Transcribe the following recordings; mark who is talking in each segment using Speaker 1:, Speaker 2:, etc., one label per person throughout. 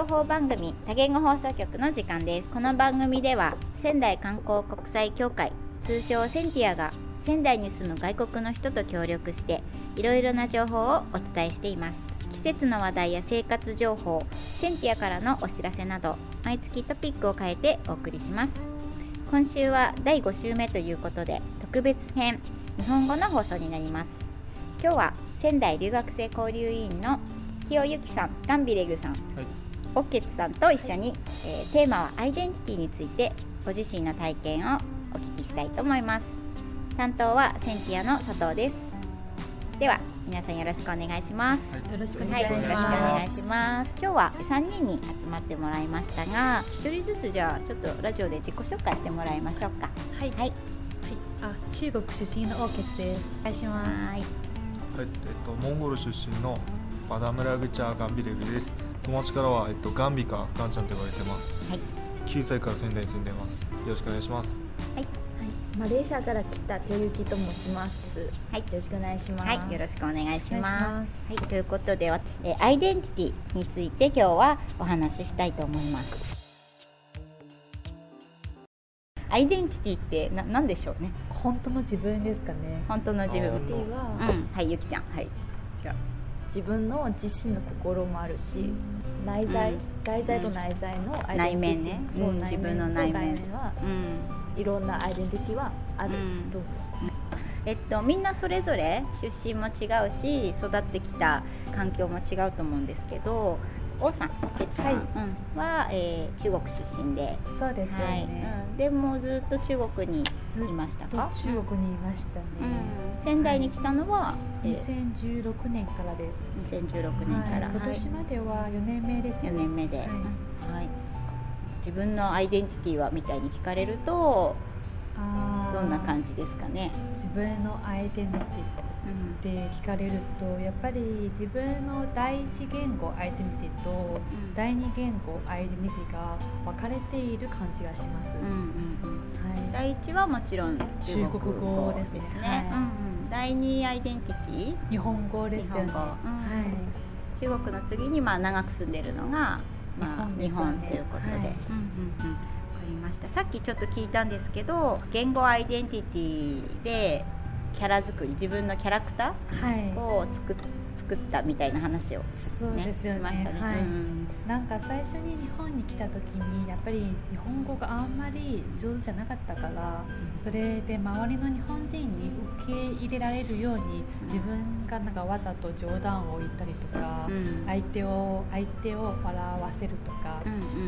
Speaker 1: 報番組多言語放送局の時間です。この番組では仙台観光国際協会、通称センティアが仙台に住む外国の人と協力していろいろな情報をお伝えしています。季節の話題や生活情報、センティアからのお知らせなど毎月トピックを変えてお送りします。今週は第5週目ということで特別編日本語の放送になります。今日は仙台留学生交流委員のひよゆきさん、ガンビレグさん、オッケツさんと一緒に、テーマはアイデンティティについてご自身の体験をお聞きしたいと思います。担当はセンティアの佐藤です。では皆さんよろしくお願いします。
Speaker 2: よろしくお願いします。
Speaker 1: よろしくお願いします。今日は3人に集まってもらいましたが、1人ずつじゃあちょっとラジオで自己紹介してもらいましょうか。
Speaker 2: 中国出身のオーケツです。お願いします。
Speaker 3: モンゴル出身のバダムラグチャーガンビレグです。友達からは、ガンビかガンちゃんと呼ばれてます。9歳から仙台に住んでます。よろしくお願いします。
Speaker 4: マレーシアから来たてゆきと申します。よろしくお願いします。
Speaker 1: よろしくお願いします。ということで、アイデンティティについて今日はお話ししたいと思います。アイデンティティって何でしょうね。
Speaker 2: 本当の自分ですかね。
Speaker 1: 本当の自分。ゆきちゃん。
Speaker 4: 自分の自身の心もあるし、内在、外在と内在のアイデンティティ、
Speaker 1: 内面ね。
Speaker 4: 自分の内面は、いろんなアイデンティティはあると。
Speaker 1: みんなそれぞれ出身も違うし、育ってきた環境も違うと思うんですけど、王さん、ケツさんは、中国出身で、
Speaker 2: そうですよね。
Speaker 1: でもずっと中国にいましたか？
Speaker 2: 中国にいましたね。
Speaker 1: 仙台に来たのは、
Speaker 2: 2016年からです。
Speaker 1: 2016年から。
Speaker 2: 今年までは4年目です。
Speaker 1: 4年目で。自分のアイデンティティはみたいに聞かれると、どんな感じですかね。
Speaker 2: 自分のアイデンティティって聞かれると、やっぱり自分の第一言語アイデンティティと第二言語アイデンティティが分かれている感じがします。
Speaker 1: 第一はもちろん中国語ですね。第二アイデンティティ、
Speaker 2: 日本語ですよね。
Speaker 1: 中国の次に長く住んでいるのが日本ということで、わかりました。さっきちょっと聞いたんですけど、言語アイデンティティでキャラ作り、自分のキャラクターを作ったみたいな話を、
Speaker 2: そうですよね。
Speaker 1: しましたね。
Speaker 2: なんか最初に日本に来た時にやっぱり日本語があんまり上手じゃなかったから、それで周りの日本人に受け入れられるように自分がなんかわざと冗談を言ったりとか、相手を笑わせるとかして、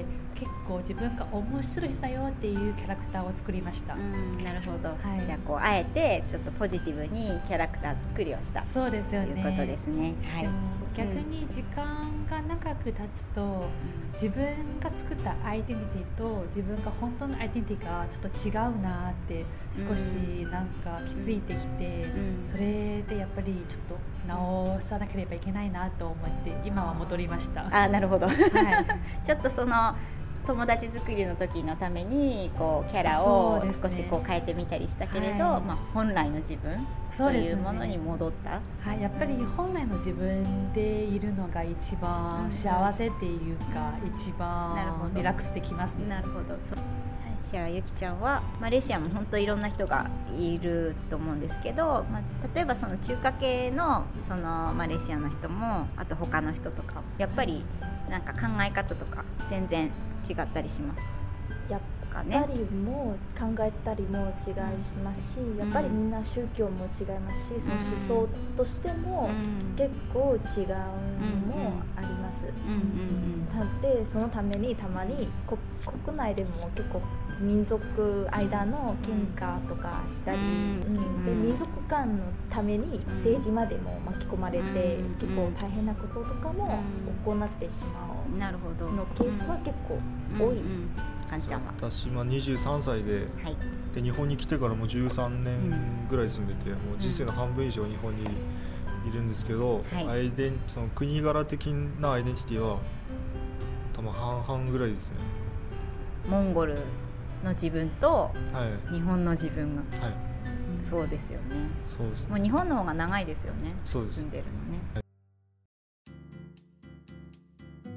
Speaker 2: 結構自分が面白い人だよっていうキャラクターを作りました。
Speaker 1: なるほど。じゃああえてちょっとポジティブにキャラクター作りをした。
Speaker 2: そうですよね。
Speaker 1: ということですね。
Speaker 2: 逆に時間が長く経つと、自分が作ったアイデンティティと自分が本当のアイデンティティがちょっと違うなって少しなんか気づいてきて、それでやっぱりちょっと直さなければいけないなと思って今は戻りました。
Speaker 1: なるほど。ちょっとその友達作りの時のためにキャラを少し変えてみたりしたけれど、本来の自分というものに戻った。
Speaker 2: やっぱり本来の自分でいるのが一番幸せっていうか、一番リラックスできますね。
Speaker 1: なるほど。じゃあゆきちゃんはマレーシアも本当いろんな人がいると思うんですけど、例えばその中華系のそのマレーシアの人も、あと他の人とかやっぱりなんか考え方とか全然違ったりします。
Speaker 4: やっぱりも考えたりも違いしますし、やっぱりみんな宗教も違いますし、その思想としても結構違うのもあります。でそのためにたまに国内でも結構民族間の喧嘩とかしたり、で民族間のために政治までも巻き込まれて、結構大変なこととかも行ってしまうのケースは結構多い。
Speaker 1: かんちゃんは？
Speaker 3: 私23歳で、で日本に来てからもう13年ぐらい住んでて、もう人生の半分以上日本にいるんですけど、その国柄的なアイデンティティは多分半々ぐらいですね。
Speaker 1: モンゴルの自分と日本の自分が、そうですよね。
Speaker 3: そうですね。
Speaker 1: もう日本の方が長いですよね。
Speaker 3: そうです。
Speaker 1: 住んでるのね。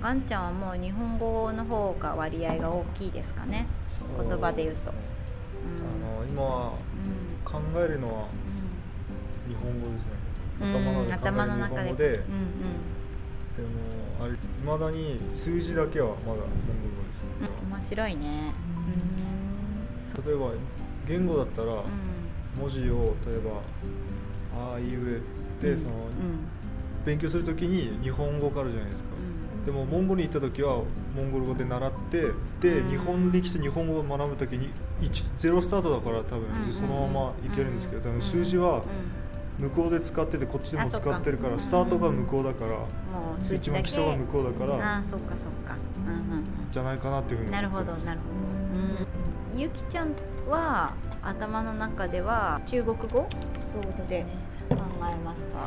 Speaker 1: ガンちゃんはもう日本語の方が割合が大きいですかね、言葉で言うと。
Speaker 3: 今は考えるのは日本語ですね。頭の中で考える日本語で、でもあれ未だに数字だけはまだ日本語です。
Speaker 1: 面白いね。
Speaker 3: 例えば言語だったら文字を例えばあいうえでその勉強するときに日本語からじゃないですか。でもモンゴルに行った時はモンゴル語で習って、で日本に来て日本語を学ぶ時にゼロスタートだから多分そのままいけるんですけど、多分数字は向こうで使っててこっちでも使ってるから、スタートが向こうだから、一番基礎が向こうだから、
Speaker 1: そっかそっか、
Speaker 3: じゃないかなっていうふうに思ってます。
Speaker 1: なるほどなるほど。ゆきちゃんは頭の中では中国語で考えますか？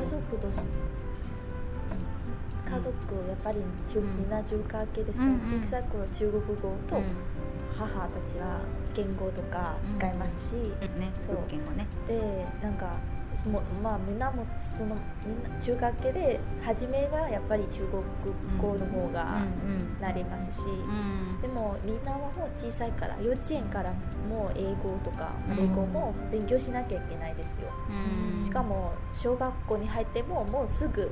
Speaker 4: 家族やっぱりみんな中華系ですね。小さい頃中国語と母たちは言語とか使いますし、
Speaker 1: そう言語ね。
Speaker 4: でなんかみんなもみんな中華系で初めはやっぱり中国語の方がなりますし、でもみんなはもう小さいから幼稚園からもう英語とか英語も勉強しなきゃいけないですよ。しかも小学校に入ってももうすぐ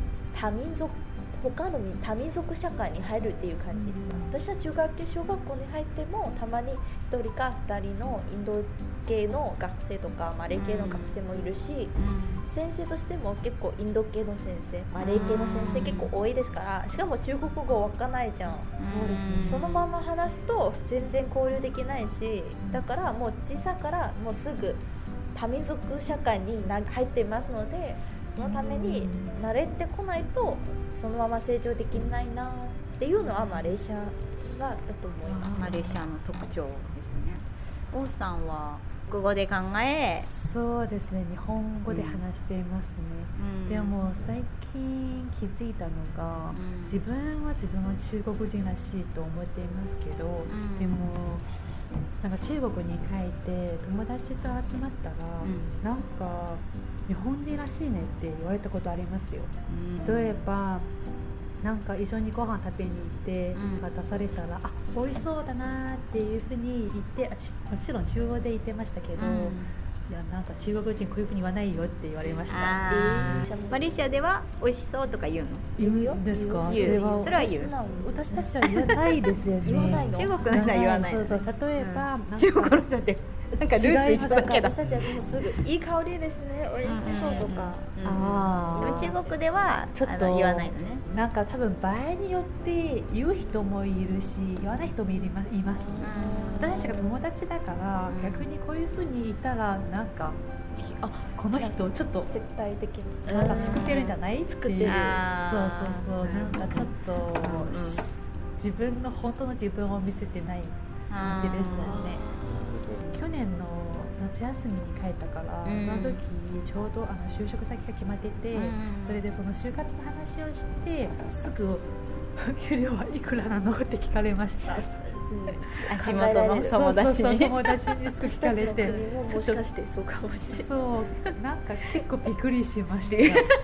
Speaker 4: 他の多民族社会に入るっていう感じ。私は中学系小学校に入ってもたまに1人か2人のインド系の学生とかマレー系の学生もいるし、先生としても結構インド系の先生マレー系の先生結構多いですから、しかも中国語わかんないじゃん。そうですね。そのまま話すと全然交流できないし、だからもう小さいからもうすぐ多民族社会に入っていますので、そのために慣れてこないとそのまま成長できないなっていうのはマレーシアだと思います。
Speaker 1: マレーシアの特徴ですね。王さんは国語で考え、
Speaker 2: そうですね、日本語で話していますね。でも最近気づいたのが、自分は中国人らしいと思っていますけど、でもなんか中国に帰って友達と集まったら、なんか日本人らしいねって言われたことありますよ。例えばなんか一緒にご飯食べに行って出されたら、美味しそうだなっていうふうに言って、もちろん中国で言ってましたけど、いやなんか中国人こういうふうに言わないよって言われました。
Speaker 1: マレーシアでは美味しそうとか言うの？
Speaker 2: 言うんですか？
Speaker 1: それは言う。
Speaker 2: 私たちは言わないですよね。
Speaker 4: 言わないの？
Speaker 1: 中国の人は言わない。
Speaker 2: そうそう、例えば、
Speaker 1: 中国の人ってなんかルーツ一緒だけど、
Speaker 4: 私たちはもうすぐいい香りですね、美味しそうとか。
Speaker 1: 中国ではちょっと言わないのね。
Speaker 2: なんか多分場合によって言う人もいるし言わない人もいますね。私たちが友達だから、逆にこういう風に言ったらなんかこの人ちょっと
Speaker 4: 接待的に
Speaker 2: なんか作ってるんじゃない？
Speaker 4: 作ってる。
Speaker 2: そうなんかちょっと本当の自分を見せてない感じですよね。去年の夏休みに帰ったから、その時ちょうど就職先が決まってて、それでその就活の話をしてすぐ給料はいくらなのって聞かれました。
Speaker 1: 地元の友達に
Speaker 2: 友達にすぐ聞かれて、
Speaker 4: もしかしてそうかもしれない。
Speaker 2: そうなんか結構びっくりしました。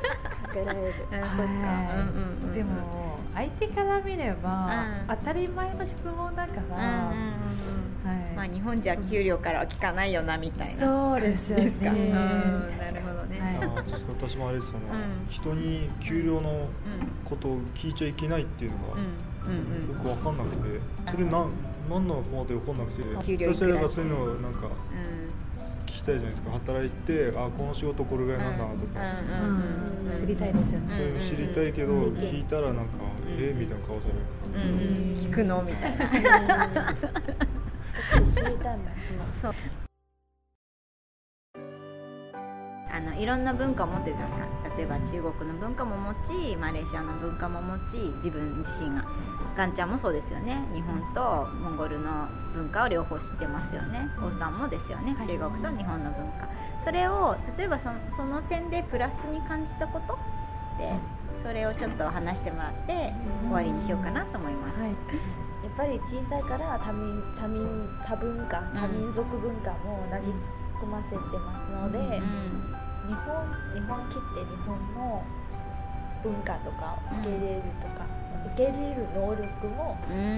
Speaker 2: でも相手から見れば当たり前の質問だから、
Speaker 1: まあ日本じゃ給料からは聞かないよなみたいな
Speaker 2: そうですよね。
Speaker 1: なるほどね。
Speaker 3: 私もあれですよね、人に給料のことを聞いちゃいけないっていうのがよく分かんなくて、それ何なのかまで分かんなくて、私らがそういうのをなんか聞きたいじゃないですか。働いてこの仕事これぐらいなんだなとか
Speaker 2: 知りたいですよね。
Speaker 3: そういうの知りたいけど、聞いたらなんかみたいな顔される。
Speaker 1: 聞くのみたいな。
Speaker 4: 知りたいもん。
Speaker 1: そう。いろんな文化を持ってるじゃないですか。例えば中国の文化も持ち、マレーシアの文化も持ち、自分自身がガンちゃんもそうですよね。日本とモンゴルの文化を両方知ってますよね。王さんもですよね、中国と日本の文化。それを例えばその点でプラスに感じたことで、それをちょっと話してもらって終わりにしようかなと思います。
Speaker 4: やっぱり小さいから多文化、多民族文化もなじ込ませてますので、日本来て日本の文化とか受け入れるとか、 受け入れる能力も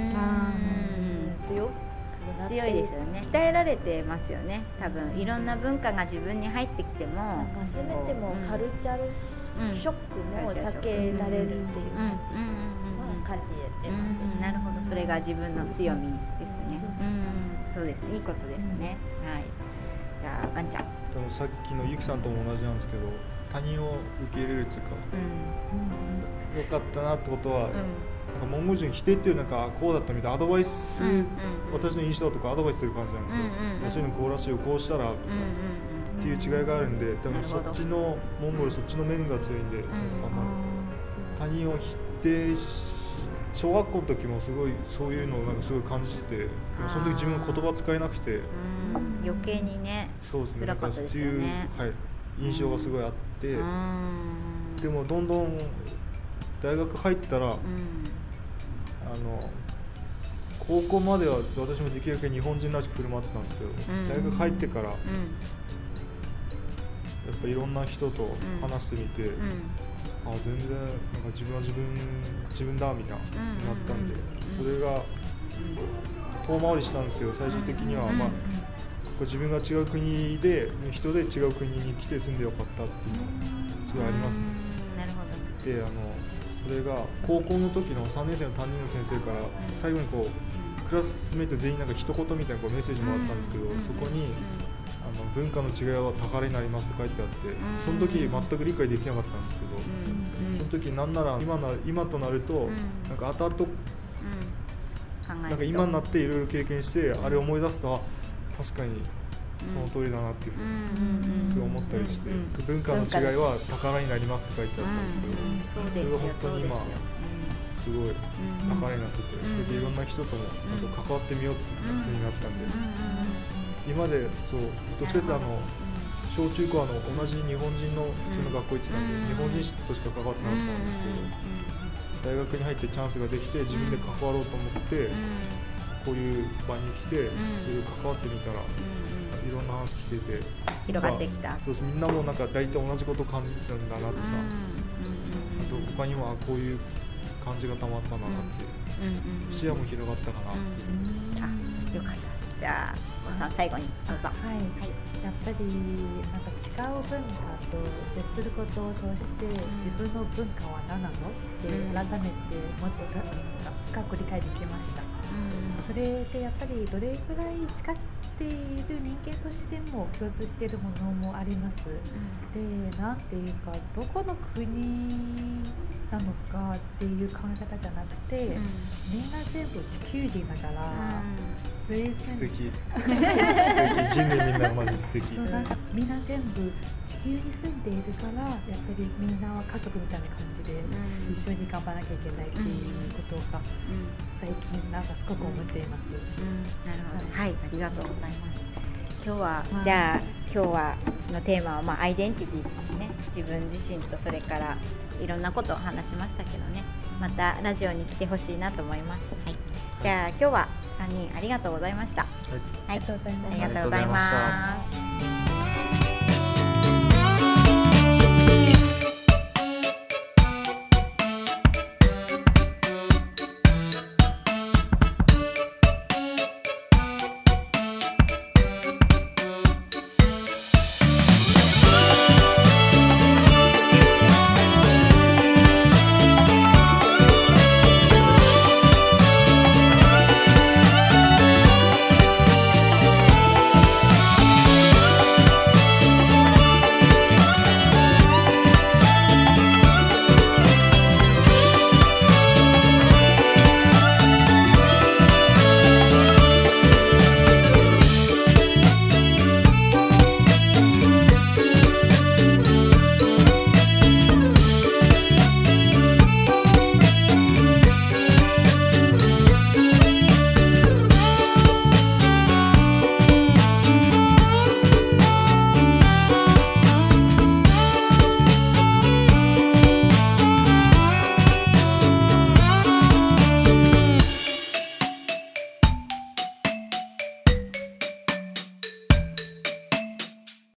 Speaker 1: 強いですよね。鍛えられてますよね。多分いろんな文化が自分に入ってきても、
Speaker 4: せめてもカルチャルショックも避けられるっていう感じでます。
Speaker 1: なるほど、それが自分の強みですね。そうですね、いいことですね。はい。じゃあガンちゃん。
Speaker 3: でもさっきのゆきさんとも同じなんですけど、他人を受け入れるっていうか、よかったなってことは。モンゴル人否定っていうなんかこうだったみたいなアドバイス、私の印象とかアドバイスする感じなんですよ。そういうのこうらしいよ、こうしたらっていう違いがあるんで、多分そっちのモンゴルそっちの面が強いんで、他人を否定小学校の時もすごいそういうのをなんかすごい感じてて、その時自分の言葉使えなくて、
Speaker 1: 余計にね、辛かったですよね。
Speaker 3: はい、印象がすごいあって、でもどんどん大学入ったら。高校までは私もできるだけ日本人らしく振る舞ってたんですけど、大学入ってから、やっぱいろんな人と話してみて、全然なんか自分は自分だみたいなったんで、それが遠回りしたんですけど、最終的には、自分が違う国で人で違う国に来て住んでよかったっていうのがすごいありますね。
Speaker 1: なるほど。
Speaker 3: でそれが高校の時の3年生の担任の先生から最後にこうクラスメイト全員なんか一言みたいなこうメッセージもらったんですけど、そこに文化の違いは宝になりますって書いてあって、その時全く理解できなかったんですけど、その時なんなら今となるとなんか後々なんか今になっていろいろ経験してあれを思い出すと、確かにその通りだなっていうふうにすごい思ったりして、文化の違いは宝になりますって書いてあったんですけど、それが本当に今すごい宝になってて、それでいろんな人とも関わってみようっていうふうになったんで、今までそうどっちかというと小中高同じ日本人の普通の学校行ってたんで、日本人としか関わってなかったんですけど、大学に入ってチャンスができて自分で関わろうと思って、こういう場に来て関わってみたら、いろんな話聞けて
Speaker 1: 広がってきた。
Speaker 3: そうです。みんなもなんか大体同じことを感じてたんだなとか、あと他にはこういう感じがたまったんだなっていう、視野も広がったかなっていう。
Speaker 1: よかった。じゃあさん最後にどうぞ。
Speaker 2: やっぱりなんか違う文化と接することを通して自分の文化は何なのって改めてもっと深く理解できました。それでやっぱりどれぐらい違っている人間としても共通しているものもあります。で、なんていうかどこの国なのかっていう考え方じゃなくて、みんな全部地球人だから、
Speaker 3: 素敵人類みんなマジ素敵。
Speaker 2: みんな全部地球に住んでいるから、やっぱりみんなは家族みたいな感じで一緒に頑張らなきゃいけないっていうことが最近なんかすごく思っています。
Speaker 1: なるほど。はい、ありがとうございます。今日のテーマはアイデンティティですね。自分自身とそれからいろんなことを話しましたけどね。またラジオに来てほしいなと思います。はい。じゃあ今日は3人ありがとうございました。
Speaker 2: ありがとうございます。
Speaker 1: ありがとうございます。